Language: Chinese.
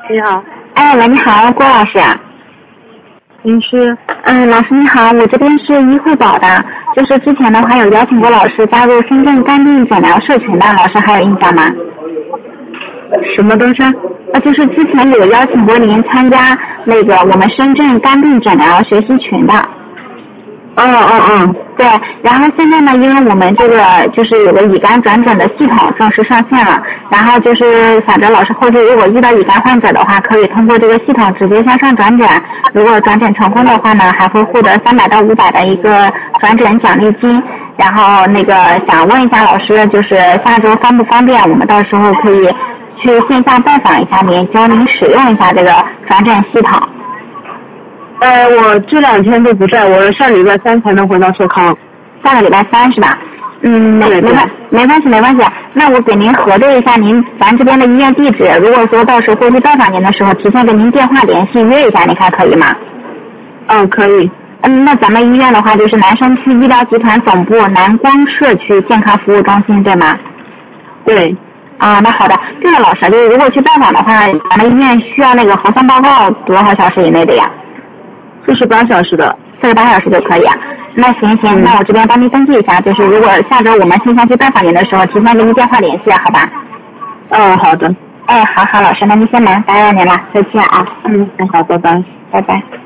你好。 哎，喂，你好，郭老师。 您是？ 老师你好，我这边是医惠宝的，就是之前的话有邀请过老师加入深圳肝病诊疗社群的，老师还有印象吗？ 什么东西？ 就是之前有邀请过您参加那个我们深圳肝病诊疗学习群的。对，然后现在呢，因为我们这个就是有个乙肝转诊的系统正式上线了，然后就是想着老师后续如果遇到乙肝患者的话，可以通过这个系统直接向上转诊，如果转诊成功的话呢，还会获得300到500的一个转诊奖励金。然后那个想问一下老师，就是下周方不方便，我们到时候可以去线下拜访一下您，教您使用一下这个转诊系统。 我这2天都不在，我上礼拜3才能回到寿康。 下个礼拜3是吧？没关系。那我给您核对一下咱这边的医院地址，如果说到时候过去拜访您的时候，提前给您电话联系约一下，你看可以吗？ 可以。 那咱们医院的话就是南生区医疗集团总部南光社区健康服务中心，对吗？ 对。 那好的。对了，老师，就是如果去拜访的话，咱们医院需要那个核酸报告多少小时以内的呀 ？48小时的。 48小时就可以啊。那行，那我这边帮您登记一下，就是如果下周我们线下去拜访您的时候，提前给您电话联系，好吧？ 好的。 好，老师，那您先忙，打扰您了，再见啊。 好，拜拜。 拜拜。